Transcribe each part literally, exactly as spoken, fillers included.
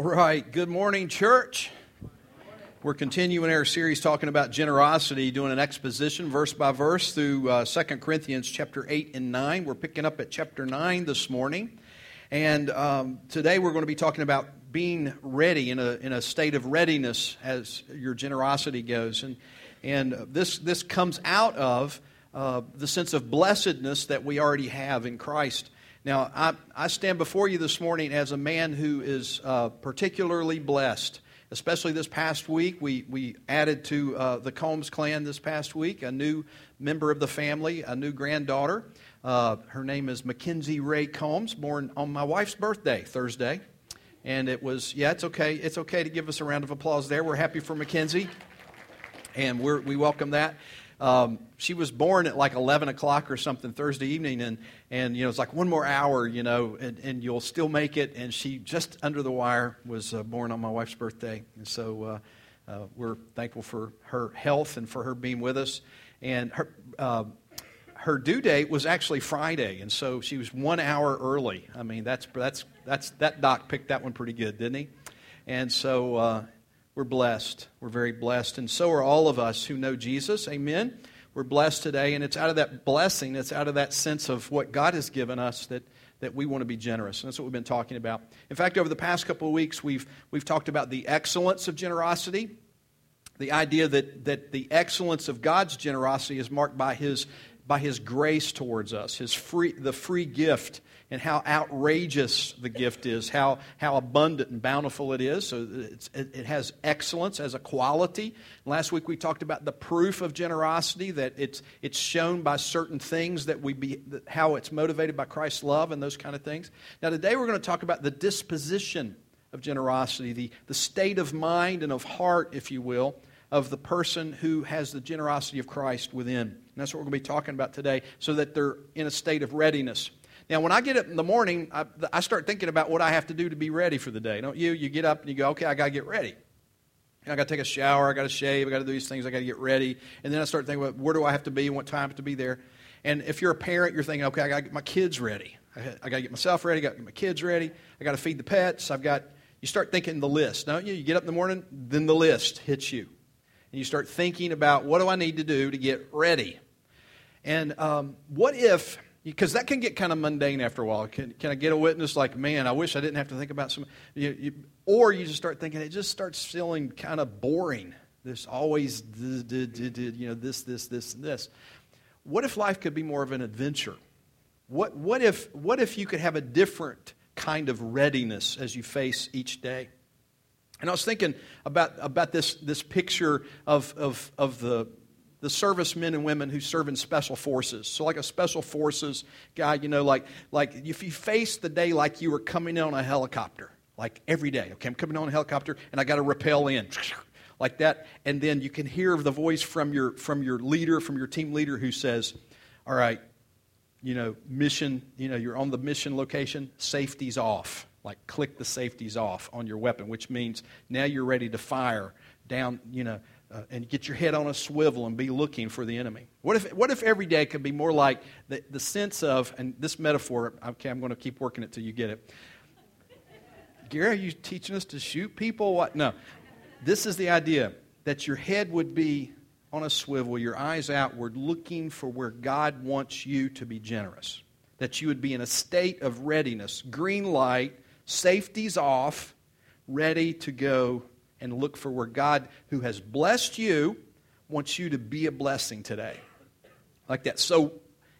right. Good morning, church. We're continuing our series talking about generosity, doing an exposition verse by verse through uh, Second Corinthians chapter eight and nine. We're picking up at chapter nine this morning. And um, today we're going to be talking about being ready, in a in a state of readiness as your generosity goes. And and this this comes out of uh, the sense of blessedness that we already have in Christ. Now, I, I stand before you this morning as a man who is uh, particularly blessed. Especially this past week, we, we added to uh, the Combs clan this past week a new member of the family, a new granddaughter. Uh, her name is Mackenzie Ray Combs, born on my wife's birthday, Thursday. And it was, yeah, it's okay. It's okay to give us a round of applause there. We're happy for Mackenzie, and we're, we welcome that. Um, she was born at like eleven o'clock or something Thursday evening, and, and you know, it's like one more hour, you know, and, and you'll still make it. And she, just under the wire, was uh, born on my wife's birthday. And so uh, uh, we're thankful for her health and for her being with us. And her uh, her due date was actually Friday, and so she was one hour early. I mean, that's that's that's that doc picked that one pretty good, didn't he? And so uh, we're blessed. We're very blessed, and so are all of us who know Jesus. Amen. We're blessed today, and it's out of that blessing, it's out of that sense of what God has given us that, that we want to be generous. And that's what we've been talking about. In fact, over the past couple of weeks, we've we've talked about the excellence of generosity, the idea that, that the excellence of God's generosity is marked by His by His grace towards us, His free the free gift, and how outrageous the gift is, how how abundant and bountiful it is. So it's, it, it has excellence as a quality. Last week we talked about the proof of generosity, that it's it's shown by certain things, that we be how it's motivated by Christ's love and those kind of things. Now today we're going to talk about the disposition of generosity, the, the state of mind and of heart, if you will, of the person who has the generosity of Christ within. And that's what we're going to be talking about today, so that they're in a state of readiness. Now, when I get up in the morning, I, I start thinking about what I have to do to be ready for the day. Don't you? You get up and you go, okay, I got to get ready. I got to take a shower, I got to shave, I got to do these things, I got to get ready. And then I start thinking about where do I have to be and what time I have to be there. And if you're a parent, you're thinking, okay, I got to get my kids ready. I, I got to get myself ready, I got to get my kids ready, I got to feed the pets. I've got, you start thinking the list, don't you? You get up in the morning, then the list hits you. And you start thinking about, what do I need to do to get ready? And um, what if, because that can get kind of mundane after a while. Can, can I get a witness like, man, I wish I didn't have to think about some, you, you, or you just start thinking, it just starts feeling kind of boring. There's always, you know, this, this, this, and this. What if life could be more of an adventure? What, what if, what if you could have a different kind of readiness as you face each day? And I was thinking about about this this picture of of of the the servicemen and women who serve in special forces. So like a special forces guy, you know, like like if you face the day like you were coming in on a helicopter, like every day. Okay, I'm coming on a helicopter and I got to rappel in, like that, and then you can hear the voice from your from your leader, from your team leader, who says, "All right, you know, mission. You know, you're on the mission location. Safety's off." Like click the safeties off on your weapon, which means now you're ready to fire down, you know, uh, and get your head on a swivel and be looking for the enemy. What if what if every day could be more like the, the sense of, and this metaphor, okay, I'm going to keep working it till you get it. Gary, are you teaching us to shoot people? What? No. This is the idea, that your head would be on a swivel, your eyes outward, looking for where God wants you to be generous. That you would be in a state of readiness, green light, safety's off, ready to go and look for where God, who has blessed you, wants you to be a blessing today. Like that. So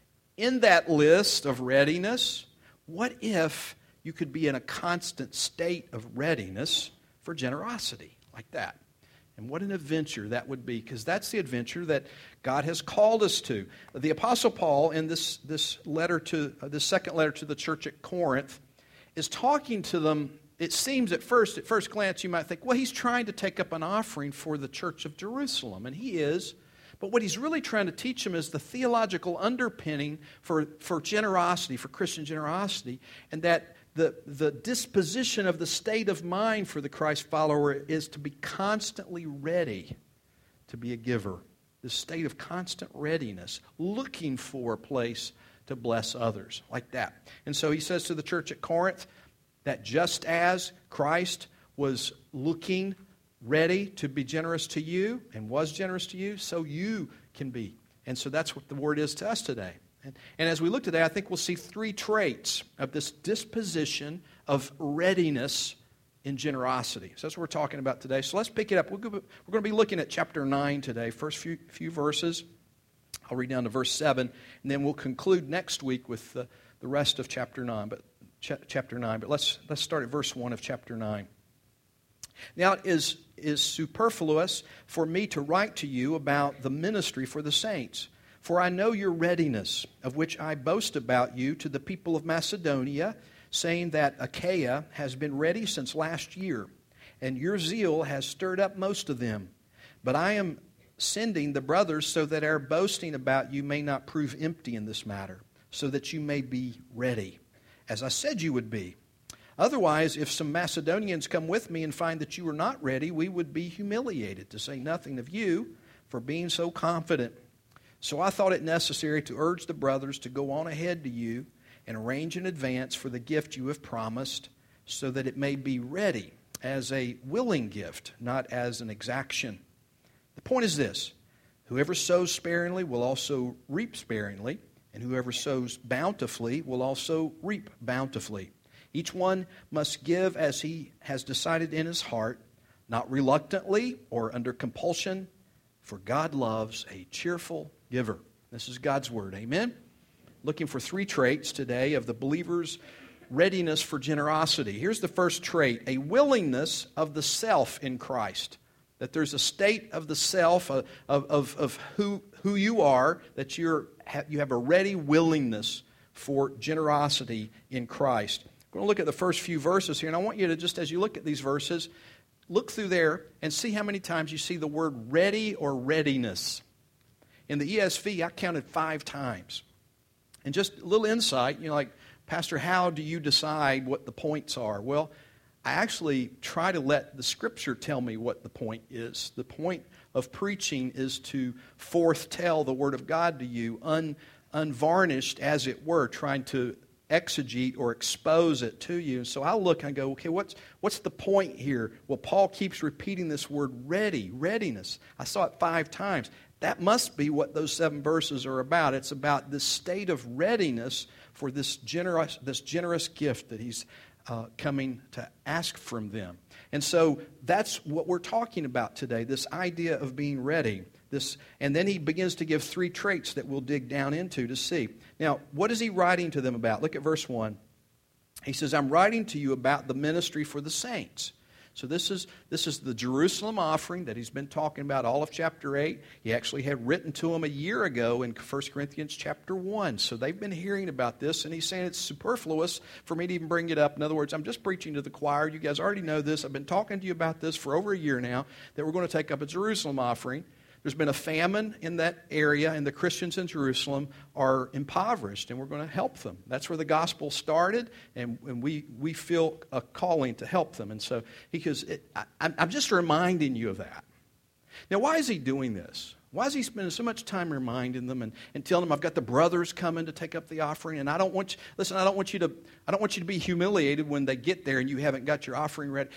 in that list of readiness, what if you could be in a constant state of readiness for generosity like that? And what an adventure that would be, because that's the adventure that God has called us to. The Apostle Paul, in this, this letter to uh, this second letter to the church at Corinth, is talking to them. It seems at first, at first glance, you might think, well, he's trying to take up an offering for the church of Jerusalem, and he is. But what he's really trying to teach them is the theological underpinning for, for generosity, for Christian generosity, and that the, the disposition of the state of mind for the Christ follower is to be constantly ready to be a giver. This state of constant readiness, looking for a place to bless others, like that. And so he says to the church at Corinth that just as Christ was looking ready to be generous to you and was generous to you, so you can be. And so that's what the word is to us today. And, and as we look today, I think we'll see three traits of this disposition of readiness in generosity. So that's what we're talking about today. So let's pick it up. We're going to be looking at chapter nine today, first few, few verses. I'll read down to verse seven, and then we'll conclude next week with the, the rest of chapter nine. But ch- chapter nine. But let's let's start at verse one of chapter nine. Now it is is superfluous for me to write to you about the ministry for the saints, for I know your readiness, of which I boast about you to the people of Macedonia, saying that Achaia has been ready since last year, and your zeal has stirred up most of them. But I am sending the brothers so that our boasting about you may not prove empty in this matter, so that you may be ready, as I said you would be. Otherwise, if some Macedonians come with me and find that you are not ready, we would be humiliated, to say nothing of you, for being so confident. So I thought it necessary to urge the brothers to go on ahead to you and arrange in advance for the gift you have promised, so that it may be ready as a willing gift, not as an exaction. The point is this: whoever sows sparingly will also reap sparingly, and whoever sows bountifully will also reap bountifully. Each one must give as he has decided in his heart, not reluctantly or under compulsion, for God loves a cheerful giver. This is God's word. Amen? Looking for three traits today of the believer's readiness for generosity. Here's the first trait: a willingness of the self in Christ. That there's a state of the self, of, of, of who, who you are, that you're, you have a ready willingness for generosity in Christ. We're going to look at the first few verses here, and I want you to, just as you look at these verses, look through there and see how many times you see the word ready or readiness. In the E S V, I counted five times. And just a little insight, you know, like, Pastor, how do you decide what the points are? Well, I actually try to let the Scripture tell me what the point is. The point of preaching is to forth tell the Word of God to you, un, unvarnished as it were, trying to exegete or expose it to you. So I look and I go, okay, what's what's the point here? Well, Paul keeps repeating this word ready, readiness. I saw it five times. That must be what those seven verses are about. It's about this state of readiness for this generous, this generous gift that he's uh, coming to ask from them. And so that's what we're talking about today, this idea of being ready. This, and then he begins to give three traits that we'll dig down into to see. Now, what is he writing to them about? Look at verse one. He says, I'm writing to you about the ministry for the saints. So this is this is the Jerusalem offering that he's been talking about all of chapter eight. He actually had written to them a year ago in First Corinthians chapter one. So they've been hearing about this, and he's saying it's superfluous for me to even bring it up. In other words, I'm just preaching to the choir. You guys already know this. I've been talking to you about this for over a year now, that we're going to take up a Jerusalem offering. There's been a famine in that area, and the Christians in Jerusalem are impoverished, and we're going to help them. That's where the gospel started, and, and we, we feel a calling to help them. And so he goes, it, I, I'm just reminding you of that. Now, why is he doing this? Why is he spending so much time reminding them and, and telling them, I've got the brothers coming to take up the offering, and I don't want you, listen, I don't want you to, I don't want you to be humiliated when they get there and you haven't got your offering ready.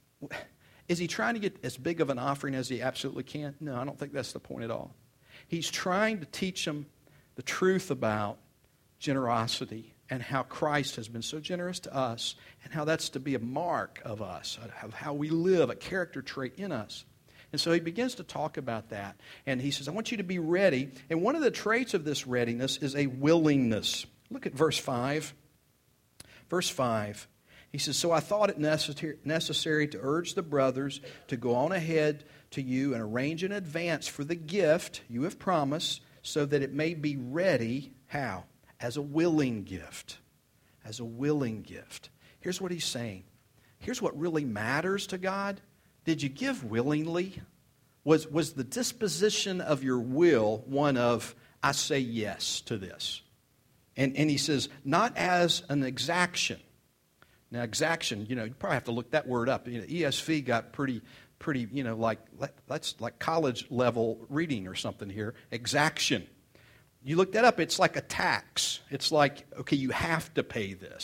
Is he trying to get as big of an offering as he absolutely can? No, I don't think that's the point at all. He's trying to teach them the truth about generosity and how Christ has been so generous to us and how that's to be a mark of us, of how we live, a character trait in us. And so he begins to talk about that. And he says, I want you to be ready. And one of the traits of this readiness is a willingness. Look at verse five. Verse five. He says, so I thought it necessary, necessary to urge the brothers to go on ahead to you and arrange in advance for the gift you have promised, so that it may be ready, how? As a willing gift. As a willing gift. Here's what he's saying. Here's what really matters to God. Did you give willingly? Was, was the disposition of your will one of, I say yes to this? And, and he says, not as an exaction. Now, exaction, you know, you probably have to look that word up. You know, E S V got pretty, pretty, you know, like that's like college level reading or something here. Exaction. You look that up, it's like a tax. It's like, okay, you have to pay this.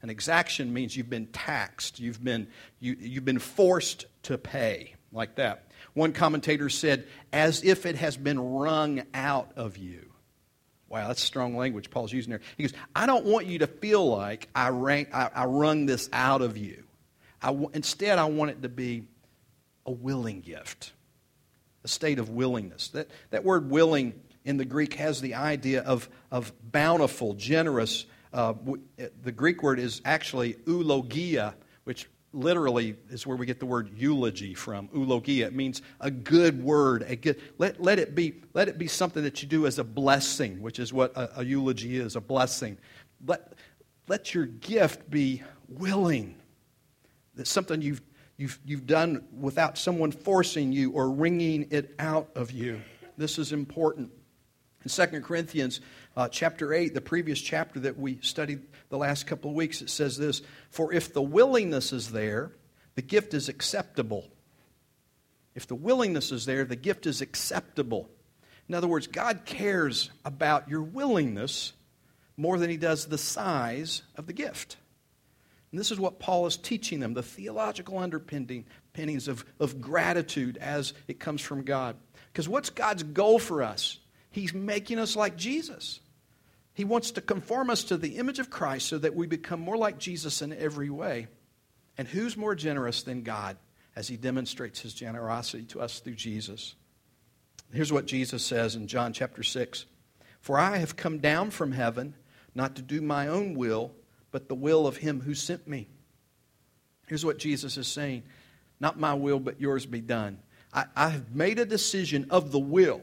An exaction means you've been taxed. You've been, you, you've been forced to pay, like that. One commentator said, as if it has been wrung out of you. Wow, that's strong language Paul's using there. He goes, I don't want you to feel like I, rang, I, I wrung this out of you. I w- instead, I want it to be a willing gift, a state of willingness. That, that word willing in the Greek has the idea of, of bountiful, generous. Uh, w- the Greek word is actually eulogia, which literally is where we get the word eulogy from. Eulogia. It means a good word. A good, let, let, it be, let it be something that you do as a blessing, which is what a, a eulogy is, a blessing. Let, let your gift be willing. That's something you've, you've, you've done without someone forcing you or wringing it out of you. This is important. In Second Corinthians uh, chapter eight, the previous chapter that we studied the last couple of weeks, it says this, for if the willingness is there, the gift is acceptable. If the willingness is there, the gift is acceptable. In other words, God cares about your willingness more than He does the size of the gift. And this is what Paul is teaching them, the theological underpinnings of, of gratitude as it comes from God. Because what's God's goal for us? He's making us like Jesus. He wants to conform us to the image of Christ so that we become more like Jesus in every way. And who's more generous than God as He demonstrates His generosity to us through Jesus? Here's what Jesus says in John chapter six. For I have come down from heaven not to do my own will, but the will of Him who sent me. Here's what Jesus is saying. Not my will, but yours be done. I, I have made a decision of the will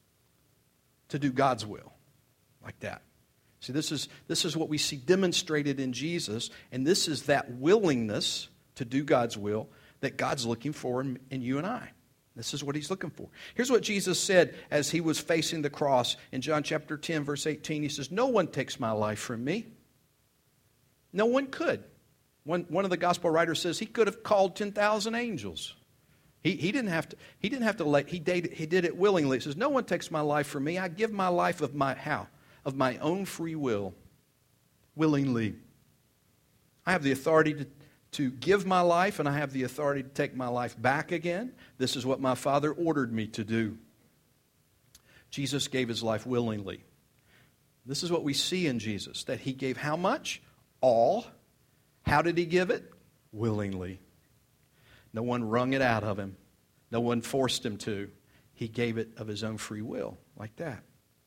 to do God's will. Like that. See, this is, this is what we see demonstrated in Jesus, and this is that willingness to do God's will that God's looking for in, in you and I. This is what He's looking for. Here's what Jesus said as He was facing the cross in John chapter ten, verse eighteen. He says, no one takes my life from me. No one could. One, one of the gospel writers says He could have called ten thousand angels. He, he didn't have to, he didn't have to let, he did, he did it willingly. He says, no one takes my life from me. I give my life of my, how? Of my own free will, willingly. I have the authority to, to give my life, and I have the authority to take my life back again. This is what my Father ordered me to do. Jesus gave His life willingly. This is what we see in Jesus, that He gave how much? All. How did He give it? Willingly. No one wrung it out of Him. No one forced Him to. He gave it of His own free will, like that.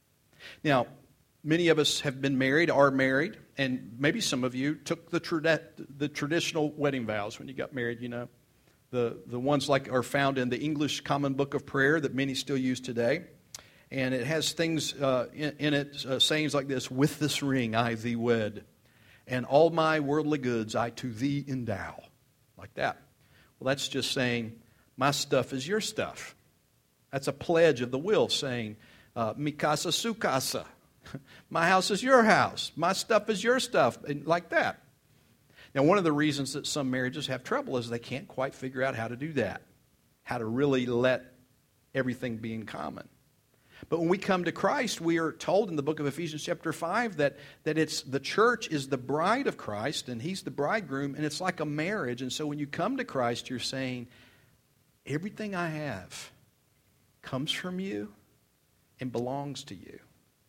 Now, many of us have been married, are married, and maybe some of you took the, trad- the traditional wedding vows when you got married, you know. The, the ones like are found in the English Common Book of Prayer that many still use today. And it has things uh, in, in it, uh, sayings like this, with this ring I thee wed, and all my worldly goods I to thee endow. Like that. Well, that's just saying, my stuff is your stuff. That's a pledge of the will saying, uh, mi casa su casa. My house is your house. My stuff is your stuff. And like that. Now, one of the reasons that some marriages have trouble is they can't quite figure out how to do that. How to really let everything be in common. But when we come to Christ, we are told in the book of Ephesians chapter five that, that it's the church is the bride of Christ and He's the bridegroom, and it's like a marriage. And so when you come to Christ, you're saying, everything I have comes from you and belongs to you.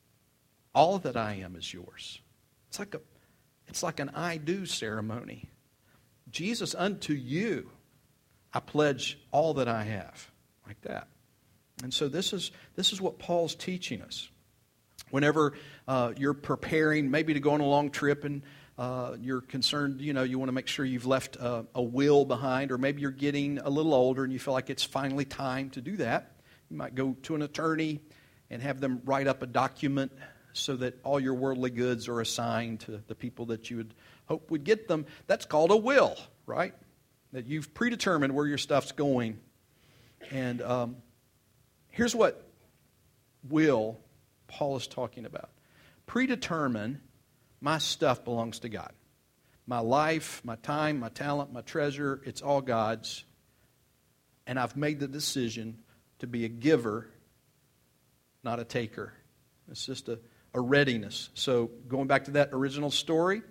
All that I am is yours. It's like a, it's like an I do ceremony. Jesus, unto you I pledge all that I have. Like that. And so this is this is what Paul's teaching us. Whenever uh, you're preparing maybe to go on a long trip and uh, you're concerned, you know, you want to make sure you've left a, a will behind, or maybe you're getting a little older and you feel like it's finally time to do that. You might go to an attorney and have them write up a document so that all your worldly goods are assigned to the people that you would hope would get them. That's called a will, right? That you've predetermined where your stuff's going. And um, here's what will Paul is talking about. Predetermine, my stuff belongs to God. My life, my time, my talent, my treasure, it's all God's. And I've made the decision to be a giver, not a taker. It's just a, a readiness. So going back to that original story,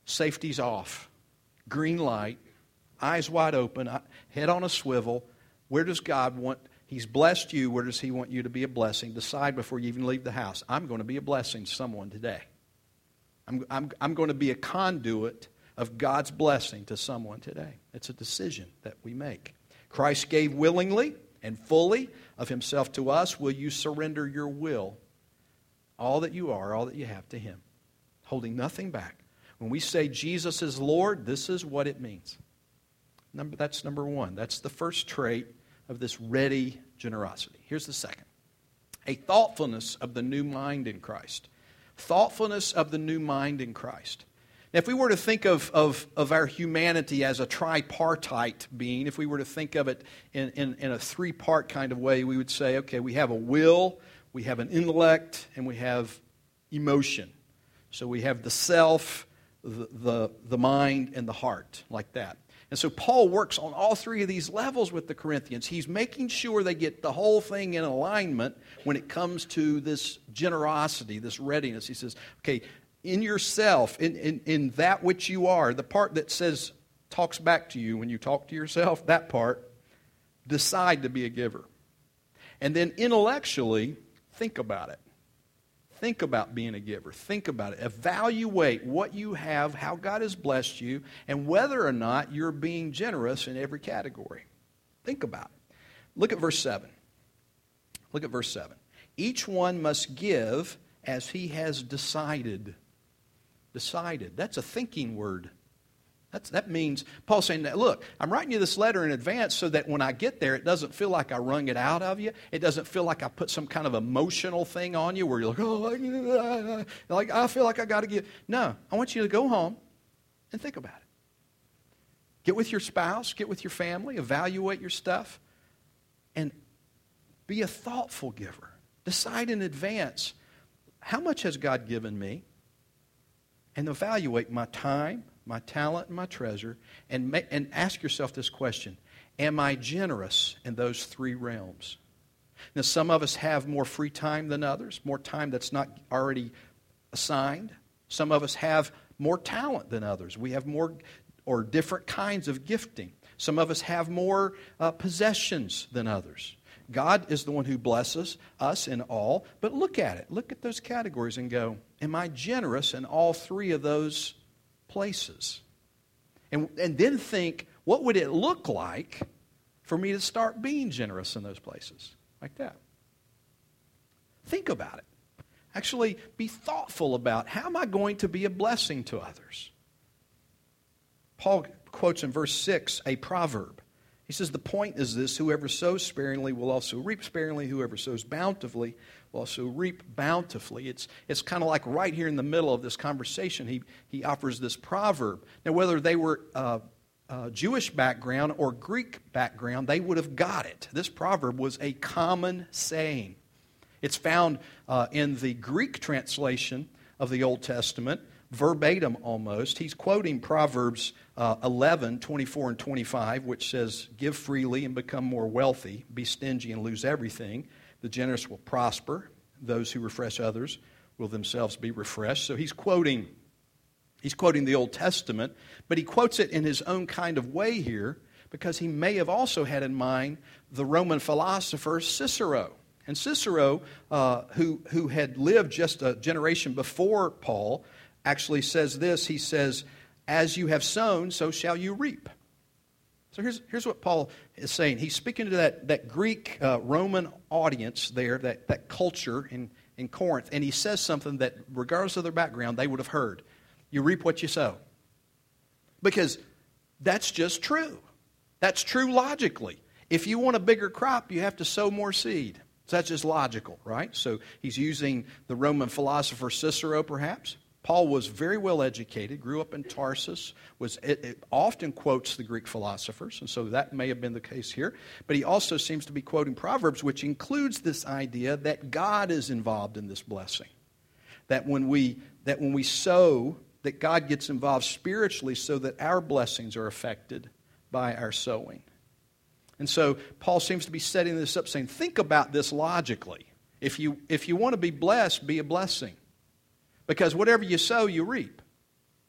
Safety's off. Green light. Eyes wide open. Head on a swivel. Where does God want? He's blessed you. Where does He want you to be a blessing? Decide before you even leave the house. I'm going to be a blessing to someone today. I'm, I'm, I'm going to be a conduit of God's blessing to someone today. It's a decision that we make. Christ gave willingly and fully of Himself to us. Will you surrender your will, all that you are, all that you have, to Him, holding nothing back? When we say Jesus is Lord, this is what it means. Number, that's number one. That's the first trait of this ready generosity. Here's the second. A thoughtfulness of the new mind in Christ. Thoughtfulness of the new mind in Christ. Now, if we were to think of, of, of our humanity as a tripartite being, if we were to think of it in, in, in a three-part kind of way, we would say, okay, we have a will, we have an intellect, and we have emotion. So we have the self, the, the, the mind, and the heart, like that. And so Paul works on all three of these levels with the Corinthians. He's making sure they get the whole thing in alignment when it comes to this generosity, this readiness. He says, okay, in yourself, in, in, in that which you are, the part that says, talks back to you when you talk to yourself, that part, decide to be a giver. And then intellectually, think about it. Think about being a giver. Think about it. Evaluate what you have, how God has blessed you, and whether or not you're being generous in every category. Think about it. Look at verse seven. Look at verse seven. Each one must give as he has decided. Decided. That's a thinking word. That's, that means, Paul's saying that, look, I'm writing you this letter in advance so that when I get there, it doesn't feel like I wrung it out of you. It doesn't feel like I put some kind of emotional thing on you where you're like, oh, like I feel like I got to give. No, I want you to go home and think about it. Get with your spouse, get with your family, evaluate your stuff, and be a thoughtful giver. Decide in advance, how much has God given me? And evaluate my time, my talent, and my treasure, and, make, and ask yourself this question. Am I generous in those three realms? Now, some of us have more free time than others, more time that's not already assigned. Some of us have more talent than others. We have more or different kinds of gifting. Some of us have more uh, possessions than others. God is the one who blesses us in all, but look at it. Look at those categories and go, am I generous in all three of those places? And, and then think, what would it look like for me to start being generous in those places? Like that. Think about it. Actually, be thoughtful about, how am I going to be a blessing to others? Paul quotes in verse six a proverb. He says, the point is this: whoever sows sparingly will also reap sparingly. Whoever sows bountifully will also reap bountifully. It's, it's kind of like right here in the middle of this conversation, he, he offers this proverb. Now, whether they were uh, uh, Jewish background or Greek background, they would have got it. This proverb was a common saying. It's found uh, in the Greek translation of the Old Testament, verbatim almost. He's quoting Proverbs uh, eleven, twenty-four and twenty-five, which says, give freely and become more wealthy. Be stingy and lose everything. The generous will prosper. Those who refresh others will themselves be refreshed. So he's quoting, he's quoting the Old Testament, but he quotes it in his own kind of way here because he may have also had in mind the Roman philosopher Cicero. And Cicero, uh, who, who had lived just a generation before Paul, actually says this. He says, as you have sown, so shall you reap. So here's, here's what Paul is saying. He's speaking to that, that Greek uh, Roman audience there, that, that culture in, in Corinth, and he says something that, regardless of their background, they would have heard. You reap what you sow. Because that's just true. That's true logically. If you want a bigger crop, you have to sow more seed. So that's just logical, right? So he's using the Roman philosopher Cicero, perhaps. Paul was very well educated, grew up in Tarsus, was it, it often quotes the Greek philosophers, and so that may have been the case here. But he also seems to be quoting Proverbs, which includes this idea that God is involved in this blessing. That when we that when we sow, that God gets involved spiritually so that our blessings are affected by our sowing. And so Paul seems to be setting this up, saying, think about this logically. If you if you want to be blessed, be a blessing. Because whatever you sow, you reap.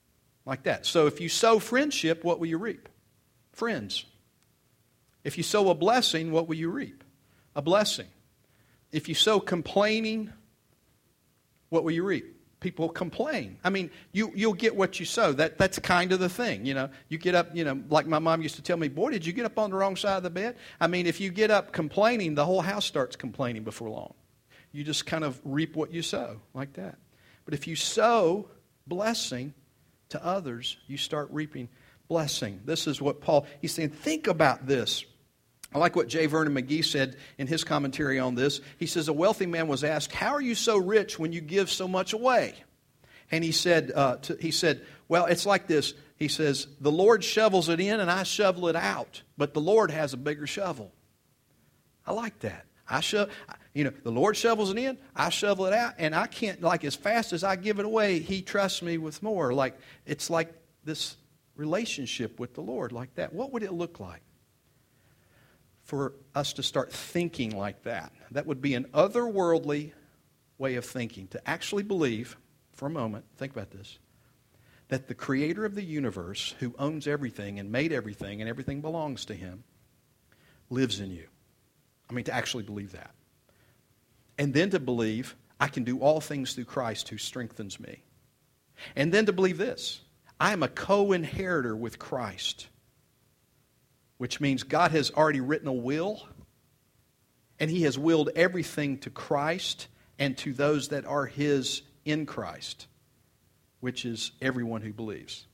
Like that. So if you sow friendship, what will you reap? Friends. If you sow a blessing, what will you reap? A blessing. If you sow complaining, what will you reap? People complain. I mean, you, you'll get what you sow. That, that's kind of the thing, you know. You get up, you know, like my mom used to tell me, boy, did you get up on the wrong side of the bed? I mean, if you get up complaining, the whole house starts complaining before long. You just kind of reap what you sow, like that. But if you sow blessing to others, you start reaping blessing. This is what Paul, he's saying, think about this. I like what J. Vernon McGee said in his commentary on this. He says, a wealthy man was asked, how are you so rich when you give so much away? And he said, uh, to, he said, well, it's like this. He says, the Lord shovels it in and I shovel it out, but the Lord has a bigger shovel. I like that. I shove, you know, the Lord shovels it in, I shovel it out, and I can't, like, as fast as I give it away, He trusts me with more. Like, it's like this relationship with the Lord, like that. What would it look like for us to start thinking like that? That would be an otherworldly way of thinking, to actually believe, for a moment, think about this, that the creator of the universe, who owns everything and made everything and everything belongs to Him, lives in you. I mean, to actually believe that. And then to believe, I can do all things through Christ who strengthens me. And then to believe this, I am a co-inheritor with Christ, which means God has already written a will, and He has willed everything to Christ and to those that are His in Christ, which is everyone who believes.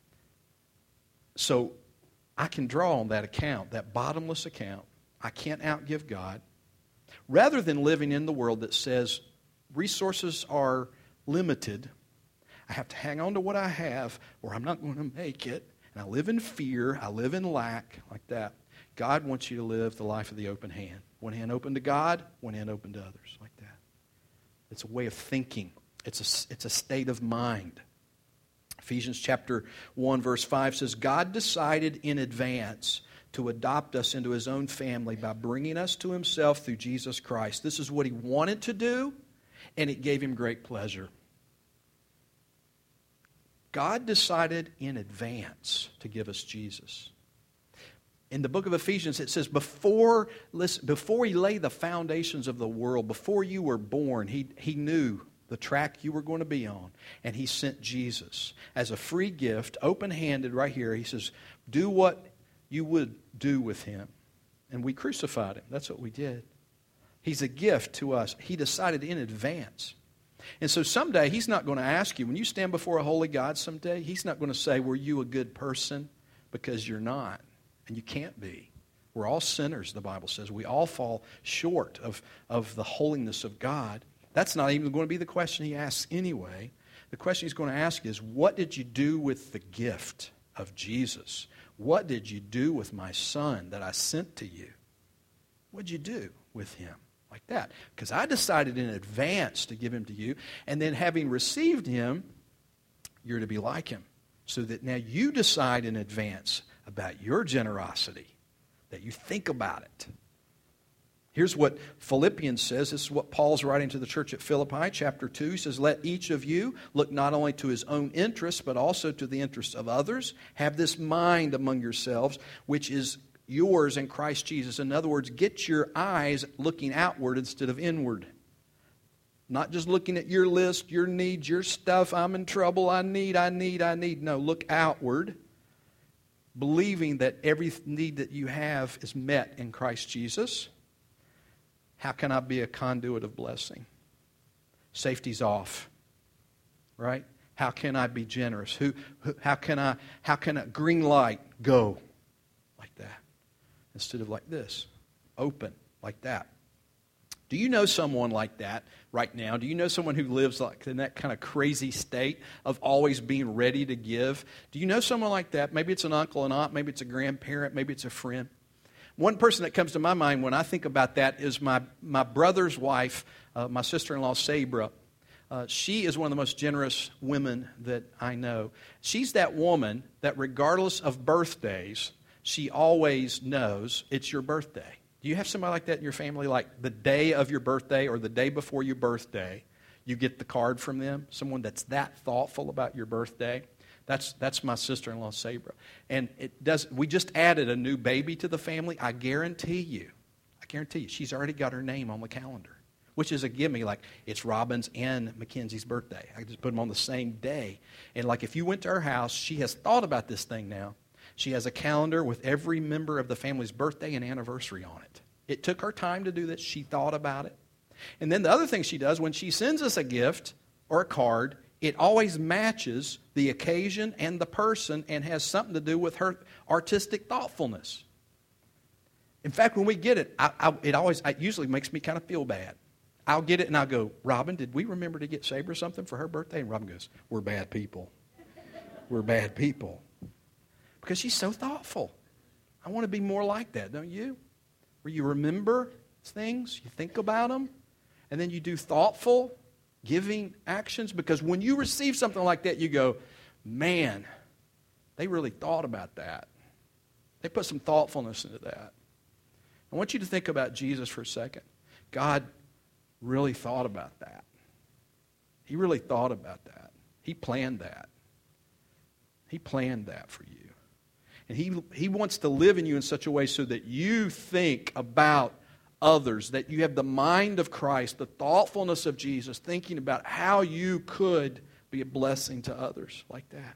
So I can draw on that account, that bottomless account. I can't outgive God. Rather than living in the world that says resources are limited, I have to hang on to what I have or I'm not going to make it. And I live in fear, I live in lack, like that. God wants you to live the life of the open hand. One hand open to God, one hand open to others, like that. It's a way of thinking. It's a, it's a state of mind. Ephesians chapter one verse five says, God decided in advance to adopt us into His own family by bringing us to Himself through Jesus Christ. This is what He wanted to do, and it gave Him great pleasure. God decided in advance to give us Jesus. In the book of Ephesians, it says, before, listen, before He laid the foundations of the world, before you were born, He, he knew the track you were going to be on, and He sent Jesus as a free gift, open-handed right here. He says, do what you would do with Him. And we crucified Him. That's what we did. He's a gift to us. He decided in advance. And so someday He's not going to ask you, when you stand before a holy God someday, He's not going to say, were you a good person? Because you're not. And you can't be. We're all sinners, the Bible says. We all fall short of, of the holiness of God. That's not even going to be the question He asks anyway. The question He's going to ask is, what did you do with the gift of Jesus? What did you do with my Son that I sent to you? What did you do with Him? Like that. Because I decided in advance to give Him to you. And then having received Him, you're to be like Him. So that now you decide in advance about your generosity. That you think about it. Here's what Philippians says. This is what Paul's writing to the church at Philippi, chapter two. He says, let each of you look not only to his own interests, but also to the interests of others. Have this mind among yourselves, which is yours in Christ Jesus. In other words, get your eyes looking outward instead of inward. Not just looking at your list, your needs, your stuff. I'm in trouble. I need, I need, I need. No, look outward, believing that every need that you have is met in Christ Jesus. How can I be a conduit of blessing? Safety's off, right? How can I be generous? Who, who how can I, how can a green light go like that? Instead of like this, open like that. Do you know someone like that right now? Do you know someone who lives like in that kind of crazy state of always being ready to give? Do you know someone like that? Maybe it's an uncle and aunt, maybe it's a grandparent, maybe it's a friend. One person that comes to my mind when I think about that is my, my brother's wife, uh, my sister-in-law, Sabra. Uh, she is one of the most generous women that I know. She's that woman that regardless of birthdays, she always knows it's your birthday. Do you have somebody like that in your family? Like the day of your birthday or the day before your birthday, you get the card from them? Someone that's that thoughtful about your birthday? That's that's my sister-in-law, Sabra. And it does. We just added a new baby to the family. I guarantee you, I guarantee you, she's already got her name on the calendar, which is a gimme. Like, it's Robin's and Mackenzie's birthday. I just put them on the same day. And like, if you went to her house, she has thought about this thing now. She has a calendar with every member of the family's birthday and anniversary on it. It took her time to do this. She thought about it. And then the other thing she does, when she sends us a gift or a card, it always matches the occasion and the person and has something to do with her artistic thoughtfulness. In fact, when we get it, I, I, it always it usually makes me kind of feel bad. I'll get it and I'll go, Robin, did we remember to get Sabra something for her birthday? And Robin goes, we're bad people. We're bad people. Because she's so thoughtful. I want to be more like that, don't you? Where you remember things, you think about them, and then you do thoughtful, giving actions. Because when you receive something like that, you go, man, they really thought about that. They put some thoughtfulness into that. I want you to think about Jesus for a second. God really thought about that. He really thought about that. He planned that. He planned that for you. And he, he wants to live in you in such a way so that you think about others, that you have the mind of Christ, the thoughtfulness of Jesus, thinking about how you could be a blessing to others like that.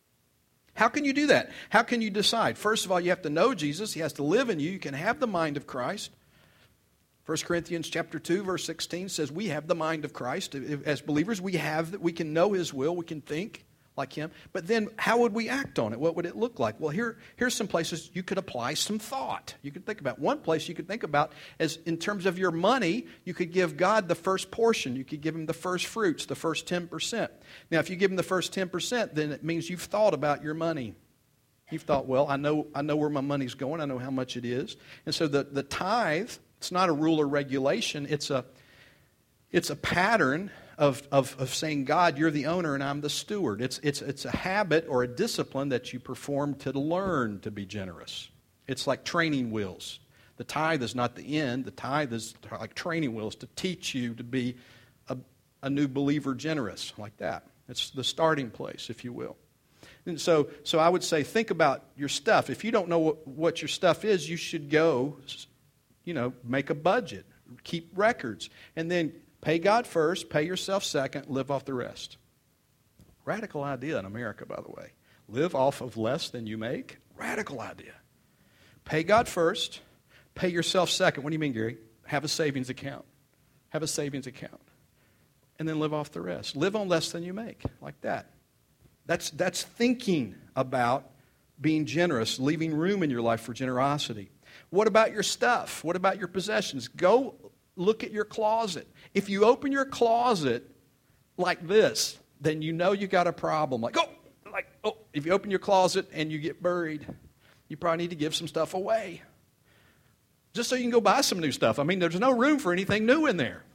How can you do that? How can you decide? First of all, you have to know Jesus. He has to live in you. You can have the mind of Christ. First Corinthians chapter two, verse sixteen says we have the mind of Christ. As believers, we have that. We can know His will. We can think like Him. But then how would we act on it? What would it look like? Well, here, here's some places you could apply some thought. You could think about. One place you could think about is in terms of your money, you could give God the first portion. You could give Him the first fruits, the first ten percent. Now, if you give Him the first ten percent, then it means you've thought about your money. You've thought, well, I know I know where my money's going. I know how much it is. And so the, the tithe, it's not a rule or regulation. It's a, it's a pattern Of, of, of saying, God, you're the owner and I'm the steward. It's, it's, it's a habit or a discipline that you perform to learn to be generous. It's like training wheels. The tithe is not the end. The tithe is like training wheels to teach you to be a, a new believer generous, like that. It's the starting place, if you will. And so, so I would say, think about your stuff. If you don't know what, what your stuff is, you should go, you know, make a budget, keep records, and then pay God first, pay yourself second, live off the rest. Radical idea in America, by the way. Live off of less than you make. Radical idea. Pay God first, pay yourself second. What do you mean, Gary? Have a savings account. Have a savings account. And then live off the rest. Live on less than you make, like that. That's, that's thinking about being generous, leaving room in your life for generosity. What about your stuff? What about your possessions? Go look at your closet. If you open your closet like this, then you know you got a problem. Like, oh, like, oh, if you open your closet and you get buried, you probably need to give some stuff away. Just so you can go buy some new stuff. I mean, there's no room for anything new in there.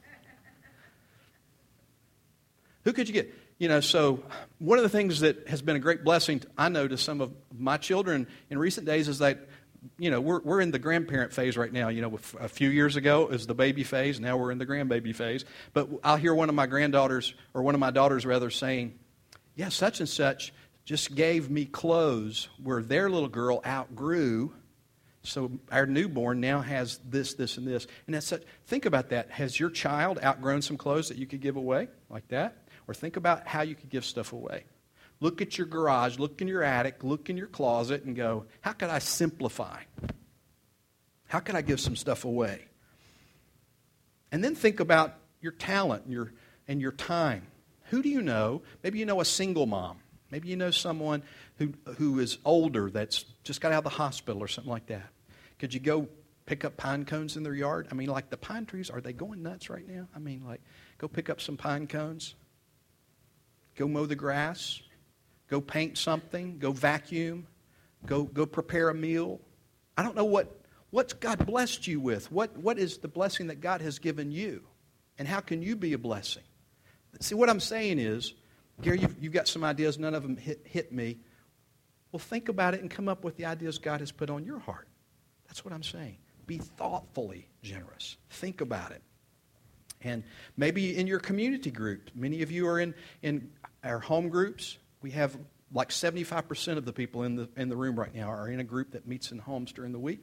Who could you get? You know, so one of the things that has been a great blessing, I know, to some of my children in recent days is that, you know, we're we're in the grandparent phase right now. You know, a few years ago it was the baby phase. Now we're in the grandbaby phase. But I'll hear one of my granddaughters, or one of my daughters rather, saying, yeah, such and such just gave me clothes where their little girl outgrew. So our newborn now has this, this, and this. And that's such, think about that. Has your child outgrown some clothes that you could give away like that? Or think about how you could give stuff away. Look at your garage, look in your attic, look in your closet, and go, how could I simplify? How could I give some stuff away? And then think about your talent and your, and your time. Who do you know? Maybe you know a single mom. Maybe you know someone who, who is older that's just got out of the hospital or something like that. Could you go pick up pine cones in their yard? I mean, like the pine trees, are they going nuts right now? I mean, like, go pick up some pine cones. Go mow the grass. Go paint something. Go vacuum. Go go prepare a meal. I don't know what what's God blessed you with. What what is the blessing that God has given you? And how can you be a blessing? See, what I'm saying is, Gary, you've, you've got some ideas. None of them hit, hit me. Well, think about it and come up with the ideas God has put on your heart. That's what I'm saying. Be thoughtfully generous. Think about it. And maybe in your community group, many of you are in, in our home groups. We have like seventy-five percent of the people in the, in the room right now are in a group that meets in homes during the week.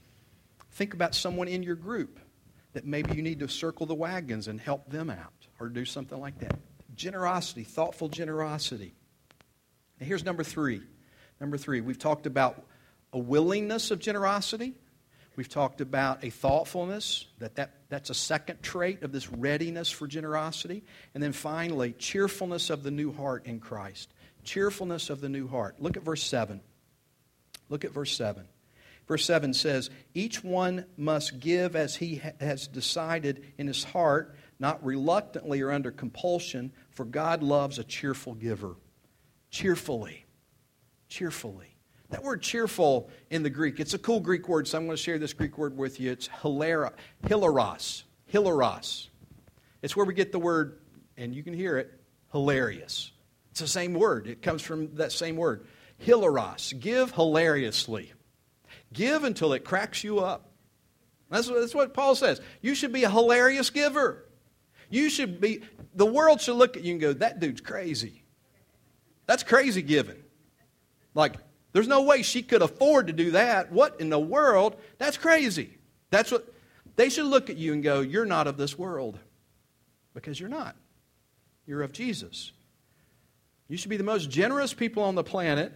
Think about someone in your group that maybe you need to circle the wagons and help them out or do something like that. Generosity, thoughtful generosity. And here's number three. Number three, we've talked about a willingness of generosity. We've talked about a thoughtfulness, that, that that's a second trait of this readiness for generosity. And then finally, cheerfulness of the new heart in Christ. Cheerfulness of the new heart. Look at verse seven. Look at verse seven. Verse seven says, each one must give as he ha- has decided in his heart, not reluctantly or under compulsion, for God loves a cheerful giver. Cheerfully. Cheerfully. That word cheerful in the Greek, it's a cool Greek word, so I'm going to share this Greek word with you. It's hilera, hilaros. Hilaros. It's where we get the word, and you can hear it, hilarious. It's the same word. It comes from that same word. Hilaros. Give hilariously. Give until it cracks you up. That's what, that's what Paul says. You should be a hilarious giver. You should be, the world should look at you and go, that dude's crazy. That's crazy giving. Like, there's no way she could afford to do that. What in the world? That's crazy. That's what, they should look at you and go, you're not of this world. Because you're not. You're of Jesus. You should be the most generous people on the planet.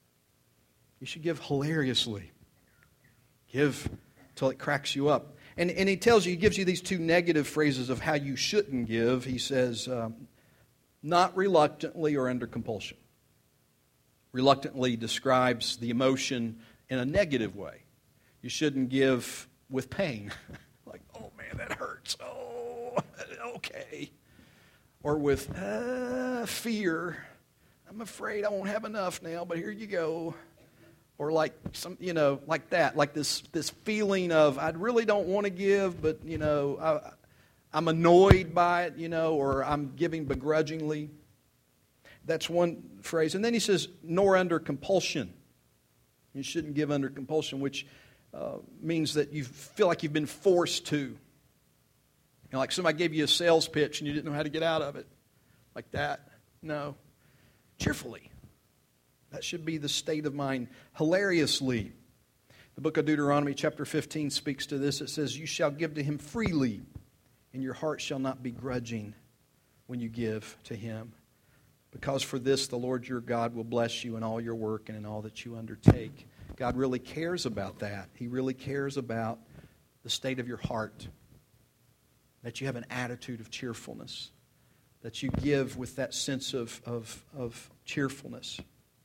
You should give hilariously. Give till it cracks you up. And, and he tells you, he gives you these two negative phrases of how you shouldn't give. He says, um, not reluctantly or under compulsion. Reluctantly describes the emotion in a negative way. You shouldn't give with pain. Like, oh man, that hurts. Oh, okay. Or with uh, fear. I'm afraid I won't have enough now, but here you go. Or like some, you know, like that, like this this feeling of I really don't want to give, but you know, I, I'm annoyed by it, you know, or I'm giving begrudgingly. That's one phrase. And then he says, nor under compulsion. You shouldn't give under compulsion, which uh, means that you feel like you've been forced to. You know, like somebody gave you a sales pitch and you didn't know how to get out of it. Like that. No. Cheerfully. That should be the state of mind. Hilariously. The book of Deuteronomy chapter fifteen speaks to this. It says, you shall give to him freely, and your heart shall not be grudging when you give to him. Because for this the Lord your God will bless you in all your work and in all that you undertake. God really cares about that. He really cares about the state of your heart. That you have an attitude of cheerfulness. That you give with that sense of, of, of cheerfulness.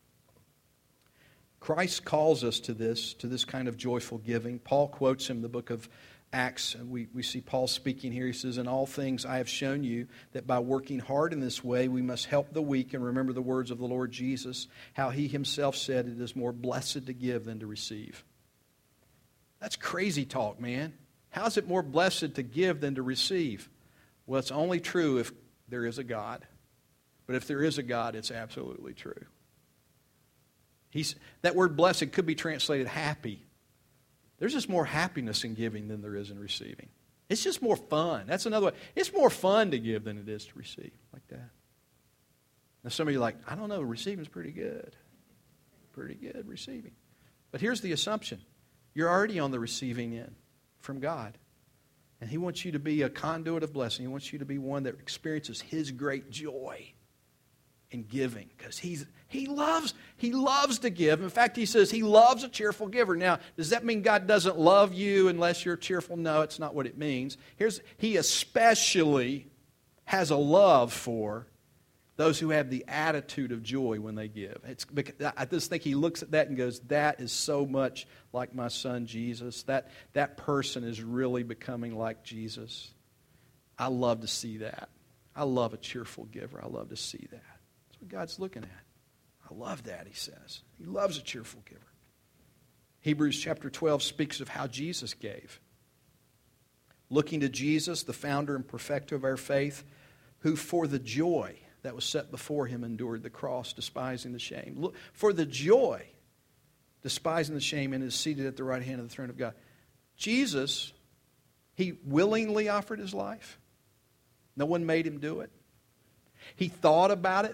Christ calls us to this, to this kind of joyful giving. Paul quotes him in the book of Acts. We, we see Paul speaking here. He says, in all things I have shown you that by working hard in this way, we must help the weak and remember the words of the Lord Jesus, how he himself said it is more blessed to give than to receive. That's crazy talk, man. How is it more blessed to give than to receive? Well, it's only true if there is a God. But if there is a God, it's absolutely true. He's, that word blessed could be translated happy. There's just more happiness in giving than there is in receiving. It's just more fun. That's another way. It's more fun to give than it is to receive, like that. Now some of you are like, I don't know, receiving's pretty good. Pretty good receiving. But here's the assumption. You're already on the receiving end from God. And He wants you to be a conduit of blessing. He wants you to be one that experiences His great joy in giving, because he's he loves he loves to give. In fact, he says he loves a cheerful giver. Now, does that mean God doesn't love you unless you're cheerful? No, it's not what it means. Here's he especially has a love for those who have the attitude of joy when they give. It's I just think he looks at that and goes, that is so much like my son Jesus. That that person is really becoming like Jesus. I love to see that. I love a cheerful giver. I love to see that. What God's looking at. I love that, he says. He loves a cheerful giver. Hebrews chapter twelve speaks of how Jesus gave. Looking to Jesus, the founder and perfecter of our faith, who for the joy that was set before him endured the cross, despising the shame. Look, for the joy, despising the shame, and is seated at the right hand of the throne of God. Jesus, he willingly offered his life. No one made him do it. He thought about it.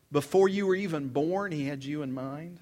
Before you were even born, He had you in mind.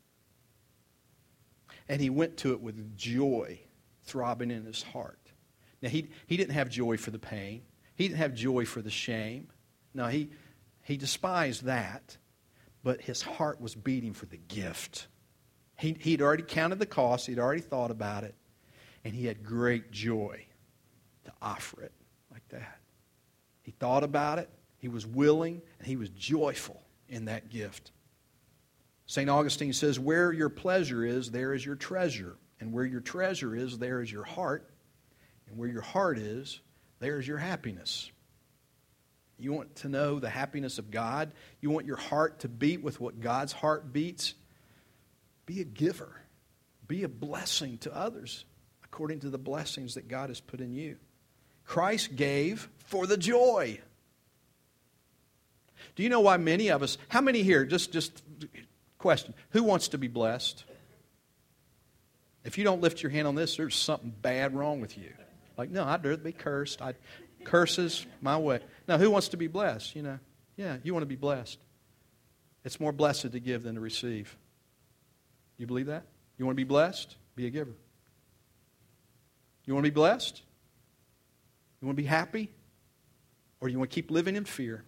And He went to it with joy throbbing in His heart. Now, He, he didn't have joy for the pain. He didn't have joy for the shame. No, He, he despised that. But His heart was beating for the gift. He, he'd already counted the cost. He'd already thought about it. And He had great joy to offer it like that. He thought about it. He was willing. And He was joyful in that gift. Saint Augustine says, where your pleasure is, there is your treasure. And where your treasure is, there is your heart. And where your heart is, there is your happiness. You want to know the happiness of God? You want your heart to beat with what God's heart beats? Be a giver. Be a blessing to others according to the blessings that God has put in you. Christ gave for the joy. Do you know why many of us, how many here, just, just question, who wants to be blessed? If you don't lift your hand on this, there's something bad wrong with you. Like, no, I'd rather be cursed. I'd, curses my way. Now, who wants to be blessed? You know, yeah, you want to be blessed. It's more blessed to give than to receive. You believe that? You want to be blessed? Be a giver. You want to be blessed? You want to be happy? Or do you want to keep living in fear?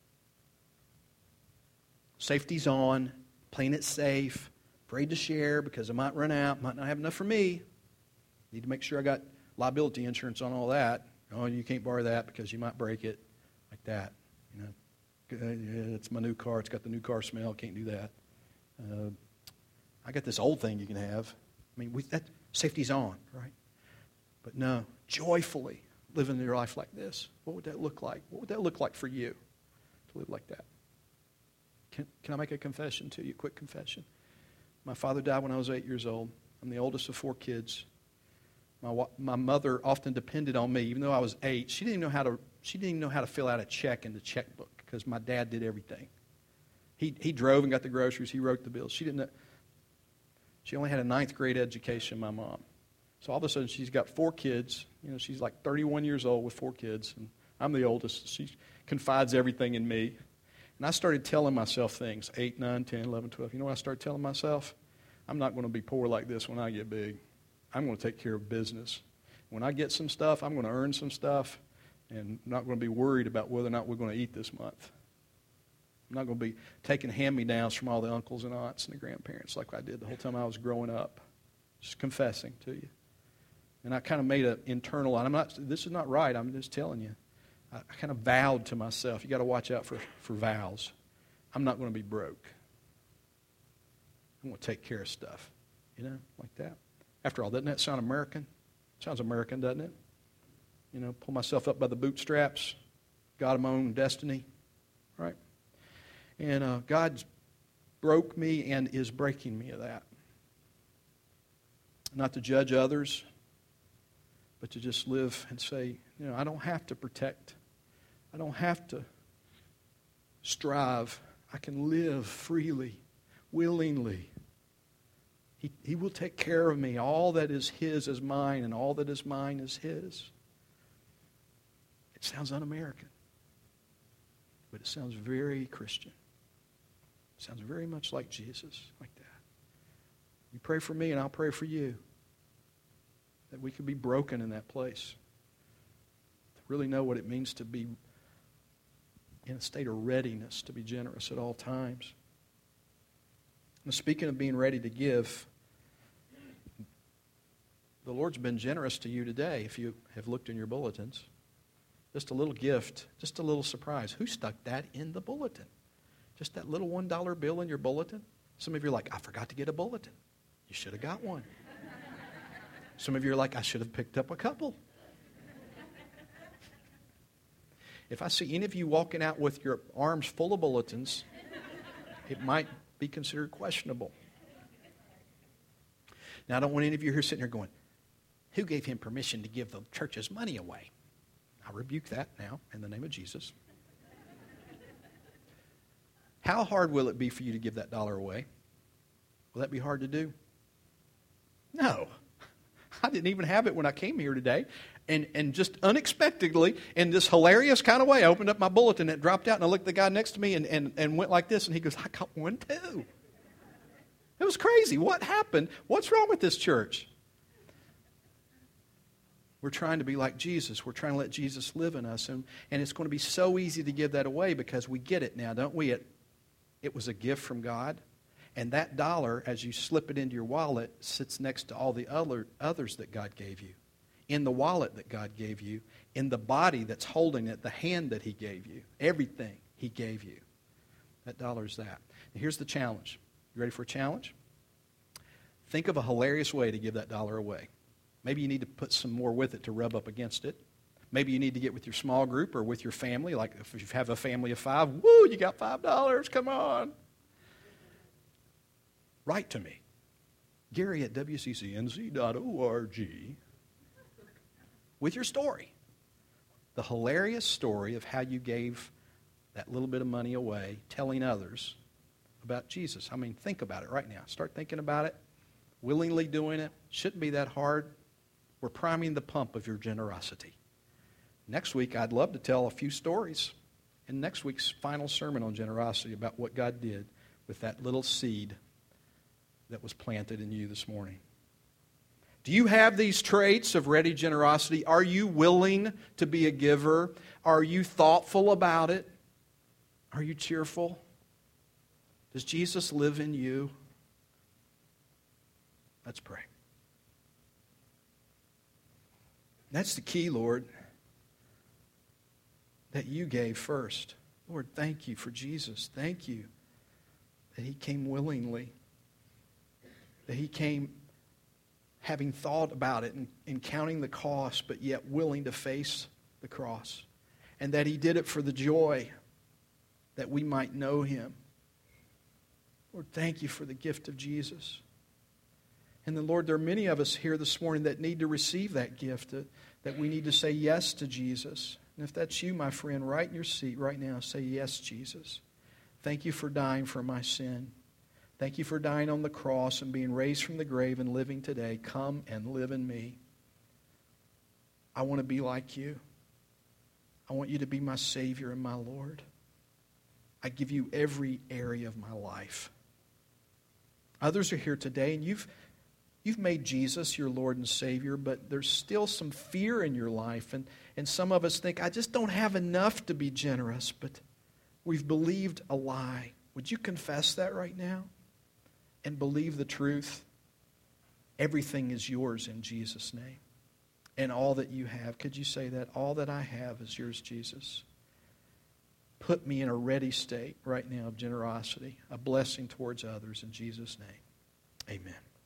Safety's on, playing it safe, afraid to share because I might run out, might not have enough for me. Need to make sure I got liability insurance on all that. Oh, you can't borrow that because you might break it. Like that. You know, it's my new car. It's got the new car smell. Can't do that. Uh, I got this old thing you can have. I mean, we, that safety's on, right? But no, joyfully living your life like this. What would that look like? What would that look like for you to live like that? Can, can I make a confession to you? Quick confession. My father died when I was eight years old. I'm the oldest of four kids. My my mother often depended on me, even though I was eight. She didn't even know how to. She didn't even know how to fill out a check in the checkbook because my dad did everything. He he drove and got the groceries. He wrote the bills. She didn't know. She only had a ninth grade education. My mom. So all of a sudden she's got four kids. You know, she's like thirty-one years old with four kids, and I'm the oldest. She confides everything in me. And I started telling myself things, eight, nine, ten, eleven, twelve. You know what I started telling myself? I'm not going to be poor like this when I get big. I'm going to take care of business. When I get some stuff, I'm going to earn some stuff, and I'm not going to be worried about whether or not we're going to eat this month. I'm not going to be taking hand-me-downs from all the uncles and aunts and the grandparents like I did the whole time I was growing up. Just confessing to you. And I kind of made an internal, I'm not, this is not right, I'm just telling you. I, I kind of vowed to myself, you got to watch out for, for vows. I'm not going to be broke. I'm going to take care of stuff, you know, like that. After all, doesn't that sound American? Sounds American, doesn't it? You know, pull myself up by the bootstraps, got my own destiny, right? And uh, God broke me and is breaking me of that. Not to judge others, but to just live and say, you know, I don't have to protect. I don't have to strive. I can live freely, willingly. He, he will take care of me. All that is His is mine, and all that is mine is His. It sounds un-American, but it sounds very Christian. It sounds very much like Jesus, like that. You pray for me, and I'll pray for you. That we could be broken in that place. To really know what it means to be in a state of readiness, to be generous at all times. And speaking of being ready to give, the Lord's been generous to you today if you have looked in your bulletins. Just a little gift, just a little surprise. Who stuck that in the bulletin? Just that little one dollar bill in your bulletin? Some of you are like, I forgot to get a bulletin. You should have got one. Some of you are like, I should have picked up a couple. If I see any of you walking out with your arms full of bulletins, it might be considered questionable. Now, I don't want any of you here sitting here going, who gave him permission to give the church's money away? I rebuke that now in the name of Jesus. How hard will it be for you to give that dollar away? Will that be hard to do? No. I didn't even have it when I came here today. And and just unexpectedly, in this hilarious kind of way, I opened up my bulletin, it dropped out, and I looked at the guy next to me and, and, and went like this, and he goes, I got one too. It was crazy. What happened? What's wrong with this church? We're trying to be like Jesus. We're trying to let Jesus live in us. And, and it's going to be so easy to give that away because we get it now, don't we? It, it was a gift from God. And that dollar, as you slip it into your wallet, sits next to all the other others that God gave you. In the wallet that God gave you, in the body that's holding it, the hand that He gave you, everything He gave you. That dollar's that. And here's the challenge. You ready for a challenge? Think of a hilarious way to give that dollar away. Maybe you need to put some more with it to rub up against it. Maybe you need to get with your small group or with your family. Like if you have a family of five, woo, you got five dollars, come on. Write to me. Gary at W C C N Z dot org with your story. The hilarious story of how you gave that little bit of money away, telling others about Jesus. I mean, think about it right now. Start thinking about it. Willingly doing it. Shouldn't be that hard. We're priming the pump of your generosity. Next week, I'd love to tell a few stories in next week's final sermon on generosity about what God did with that little seed that was planted in you this morning. Do you have these traits of ready generosity? Are you willing to be a giver? Are you thoughtful about it? Are you cheerful? Does Jesus live in you? Let's pray. That's the key, Lord, that you gave first. Lord, thank you for Jesus. Thank you that He came willingly, that He came having thought about it and, and counting the cost, but yet willing to face the cross, and that He did it for the joy that we might know Him. Lord, thank you for the gift of Jesus. And then, Lord, there are many of us here this morning that need to receive that gift, that, that we need to say yes to Jesus. And if that's you, my friend, right in your seat right now, say, yes, Jesus. Thank you for dying for my sin. Thank you for dying on the cross and being raised from the grave and living today. Come and live in me. I want to be like you. I want you to be my Savior and my Lord. I give you every area of my life. Others are here today, and you've You've made Jesus your Lord and Savior, but there's still some fear in your life. And, and some of us think, I just don't have enough to be generous, but we've believed a lie. Would you confess that right now and believe the truth? Everything is yours in Jesus' name. And all that you have. Could you say that? All that I have is yours, Jesus. Put me in a ready state right now of generosity, a blessing towards others in Jesus' name. Amen.